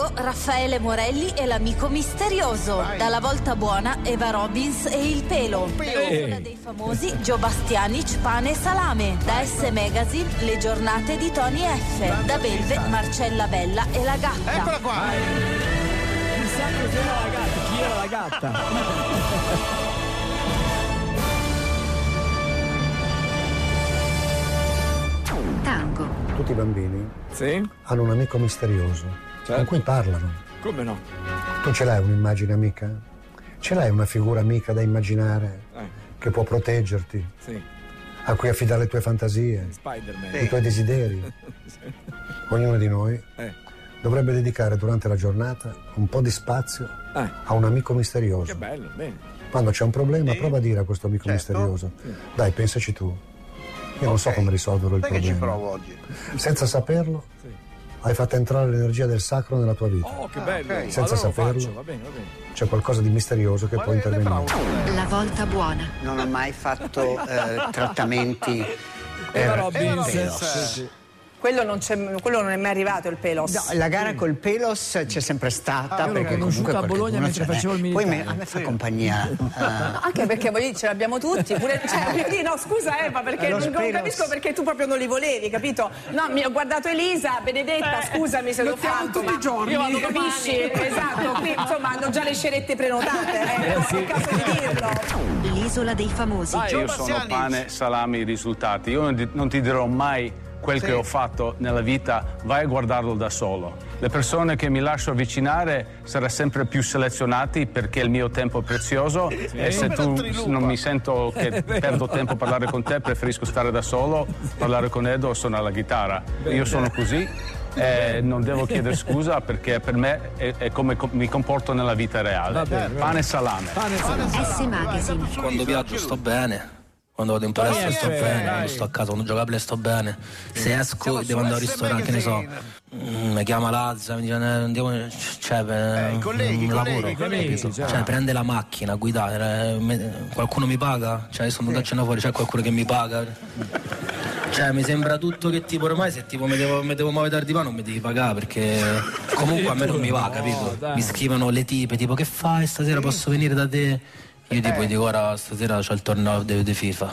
Tango, Raffaele Morelli e l'amico misterioso. Vai. Dalla Volta Buona, Eva Robbins e Il Pelo. Dall'Isola dei Famosi, Gio Bastianic, Pane e Salame. Da S Magazine, Le giornate di Tony F. Da Belve, Marcella Bella e la gatta. Eccola qua. Chissà cos'era la gatta, chi era la gatta? Tango. Tutti i bambini Sì? hanno un amico misterioso con cui parlano. Come no? Tu ce l'hai un'immagine amica? Ce l'hai una figura amica da immaginare che può proteggerti, Sì. a cui affidare le tue fantasie, Spider-Man. i tuoi desideri? Ognuno di noi dovrebbe dedicare durante la giornata un po' di spazio a un amico misterioso. Che bello, bene. Quando c'è un problema, prova a dire a questo amico misterioso: dai, pensaci tu. Io non so come risolverlo il Sai che problema. ci provo oggi? Senza saperlo, hai fatto entrare l'energia del sacro nella tua vita. Oh, che bello. ok. Senza Allora lo saperlo. faccio, va bene, va bene. C'è qualcosa di misterioso che può intervenire. La Volta Buona. Non ho mai fatto trattamenti Eva per Robbins. pelos. Sì, sì. Quello non è mai arrivato, il Pelos. No, la gara col pelos c'è sempre stata, io l'ho perché conosciuta comunque a Bologna qualcuno mentre ce n'è. facevo il Poi militare. a me fa compagnia. Anche perché voglio dire, ce l'abbiamo tutti. Pure, cioè, voglio dire, no, scusa Eva, perché Lo non Pelos. capisco perché tu proprio non li volevi, capito? No, mi ho guardato Elisa, Benedetta, scusami se l'ho fatto. tutti i giorni. Io vado capisci? Esatto, qui insomma hanno già le scerette prenotate, non è il caso di dirlo. L'isola dei famosi. Io sono pane, salami, risultati. Io non ti dirò mai quel che ho fatto nella vita, vai a guardarlo da solo. Le persone che mi lascio avvicinare saranno sempre più selezionati perché il mio tempo è prezioso e se tu non mi sento che perdo tempo a parlare con te, preferisco stare da solo, parlare con Edo o suonare la chitarra. Io sono così e non devo chiedere scusa perché per me è come mi comporto nella vita reale. Pane e salame. S Magazine. Quando viaggio sto bene, quando vado in palestra sto bene, quando sto a casa, quando gioco a play sto bene, se esco e devo andare al ristorante, che ne so, mi chiama Lazza, mi dice andiamo, cioè per un lavoro, capito? Cioè prende la macchina, guidare, qualcuno mi paga? Cioè io sono andato a cena fuori, c'è qualcuno che mi paga? Cioè mi sembra tutto che tipo ormai se tipo mi devo muovere dal divano non mi devi pagare perché comunque a me non mi va, capito? Mi scrivono le tipe tipo che fai stasera, posso venire da te? Io tipo dico ora stasera c'ho il torneo di FIFA.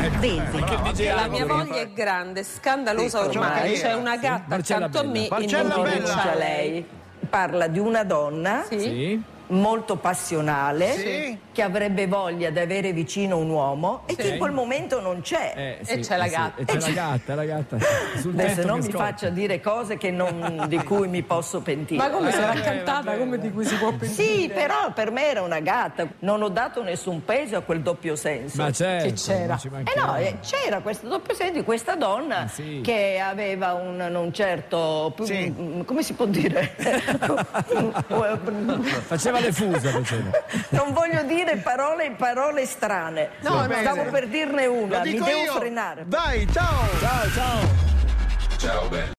Belve. La mia moglie è grande, scandalosa ormai. C'è una gatta accanto a me e non rinuncia a lei. Parla di una donna molto passionale che avrebbe voglia di avere vicino un uomo e che in quel momento non c'è. E c'è la gatta. E c'è la gatta. Sul Adesso tetto non che mi scoppia. faccia dire cose che di cui mi posso pentire. Ma come sarà cantata, come di cui si può pensare? Sì, però per me era una gatta. Non ho dato nessun peso a quel doppio senso. Ma certo, Che c'era? non ci mancherebbe. No, c'era questo doppio senso di questa donna che aveva un certo... come si può dire? Faceva le fuse, faceva. Non voglio dire parole strane. No, stavo per dirne una, mi devo frenare. Dai, ciao! Ciao, ciao. Ciao,